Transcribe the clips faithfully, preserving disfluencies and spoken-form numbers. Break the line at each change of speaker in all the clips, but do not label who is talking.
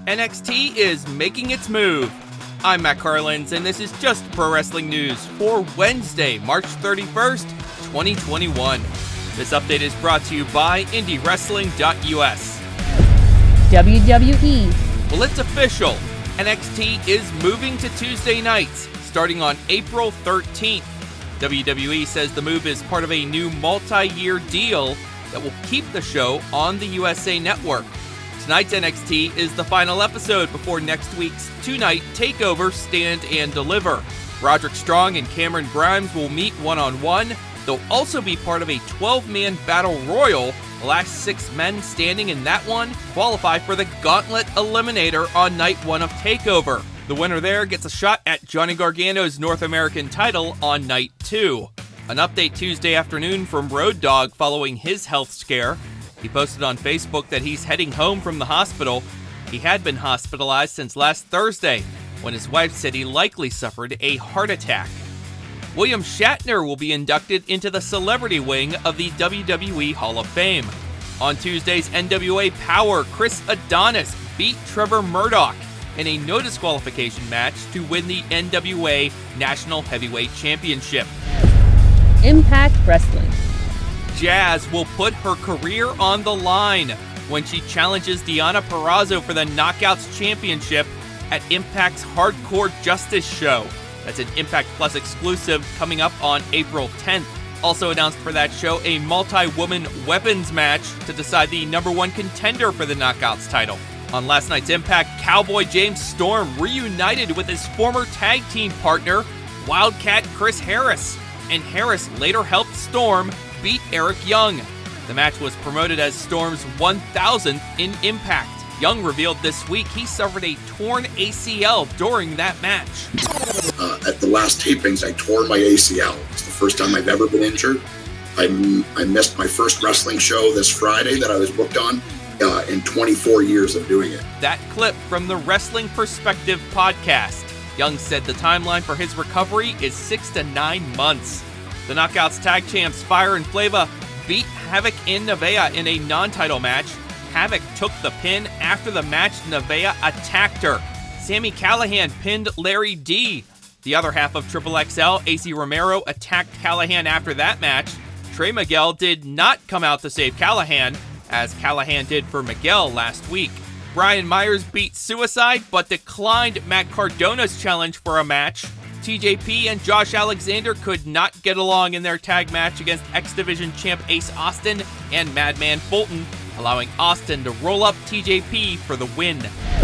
N X T is making its move. I'm Matt Carlins, and this is just Pro Wrestling News for Wednesday, March thirty-first, twenty twenty-one. This update is brought to you by Indie Wrestling dot U S.
W W E.
Well, it's official. N X T is moving to Tuesday nights, starting on April thirteenth. W W E says the move is part of a new multi-year deal that will keep the show on the U S A Network. Tonight's N X T is the final episode before next week's two-night TakeOver Stand and Deliver. Roderick Strong and Cameron Grimes will meet one-on-one. They'll also be part of a twelve-man Battle Royal. The last six men standing in that one qualify for the Gauntlet Eliminator on night one of TakeOver. The winner there gets a shot at Johnny Gargano's North American title on night two. An update Tuesday afternoon from Road Dogg following his health scare. He posted on Facebook that he's heading home from the hospital. He had been hospitalized since last Thursday, when his wife said he likely suffered a heart attack. William Shatner will be inducted into the celebrity wing of the W W E Hall of Fame. On Tuesday's N W A Power, Chris Adonis beat Trevor Murdoch in a no disqualification match to win the N W A National Heavyweight Championship.
Impact Wrestling.
Jazz will put her career on the line when she challenges Deonna Purrazzo for the Knockouts Championship at Impact's Hardcore Justice show. That's an Impact Plus exclusive coming up on April tenth. Also announced for that show, a multi-woman weapons match to decide the number one contender for the Knockouts title. On last night's Impact, Cowboy James Storm reunited with his former tag team partner, Wildcat Chris Harris, and Harris later helped Storm beat Eric Young. The match was promoted as Storm's one thousandth in Impact. Young revealed this week he suffered a torn A C L during that match.
Uh, at the last tapings, I tore my A C L. It's the first time I've ever been injured. I, I missed my first wrestling show this Friday that I was booked on uh, in twenty-four years of doing it.
That clip from the Wrestling Perspective podcast. Young said the timeline for his recovery is six to nine months. The Knockouts Tag Champs Fire and Flava beat Havoc and Nevaeh in a non-title match. Havoc took the pin after the match. Nevaeh attacked her. Sami Callihan pinned Larry D. The other half of Triple X L, A C Romero, attacked Callihan after that match. Trey Miguel did not come out to save Callihan, as Callihan did for Miguel last week. Brian Myers beat Suicide, but declined Matt Cardona's challenge for a match. T J P and Josh Alexander could not get along in their tag match against X Division champ Ace Austin and Madman Fulton, allowing Austin to roll up T J P for the win.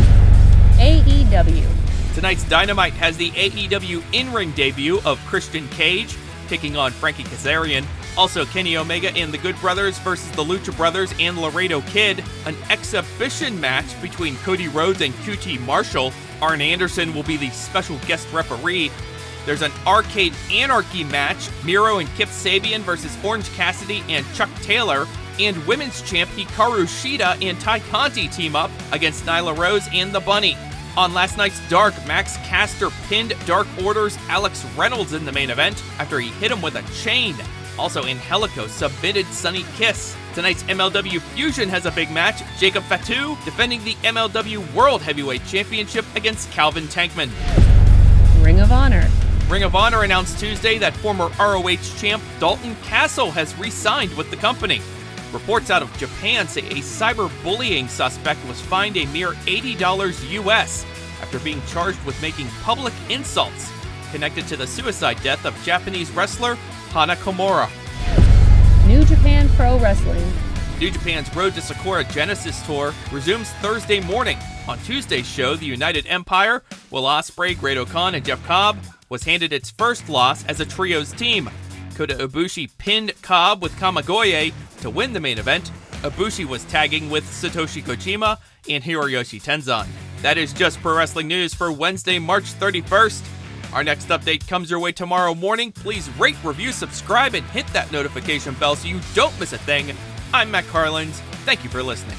A E W.
Tonight's Dynamite has the A E W in-ring debut of Christian Cage, taking on Frankie Kazarian. Also, Kenny Omega and the Good Brothers versus the Lucha Brothers and Laredo Kid. An exhibition match between Cody Rhodes and Q T Marshall. Arn Anderson will be the special guest referee. There's an Arcade Anarchy match, Miro and Kip Sabian versus Orange Cassidy and Chuck Taylor, and women's champ Hikaru Shida and Ty Conti team up against Nyla Rose and the Bunny. On last night's Dark, Max Caster pinned Dark Order's Alex Reynolds in the main event after he hit him with a chain. Also, Angelico submitted Sunny Kiss. Tonight's M L W Fusion has a big match. Jacob Fatu defending the M L W World Heavyweight Championship against Calvin Tankman.
Ring of Honor.
Ring of Honor announced Tuesday that former R O H champ Dalton Castle has re-signed with the company. Reports out of Japan say a cyberbullying suspect was fined a mere eighty dollars U S after being charged with making public insults connected to the suicide death of Japanese wrestler Hana Komura.
New Japan Pro Wrestling.
New Japan's Road to Sakura Genesis Tour resumes Thursday morning. On Tuesday's show, the United Empire, Will Ospreay, Great O'Khan, and Jeff Cobb, was handed its first loss as a trios team. Kota Ibushi pinned Cobb with Kamigoye to win the main event. Ibushi was tagging with Satoshi Kojima and Hiroyoshi Tenzan. That is just Pro Wrestling News for Wednesday, March thirty-first. Our next update comes your way tomorrow morning. Please rate, review, subscribe, and hit that notification bell so you don't miss a thing. I'm Matt Carlins. Thank you for listening.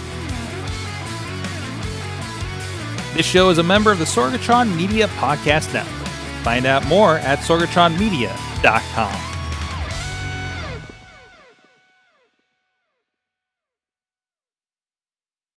This show is a member of the Sorgatron Media Podcast Network. Find out more at sorgatron media dot com.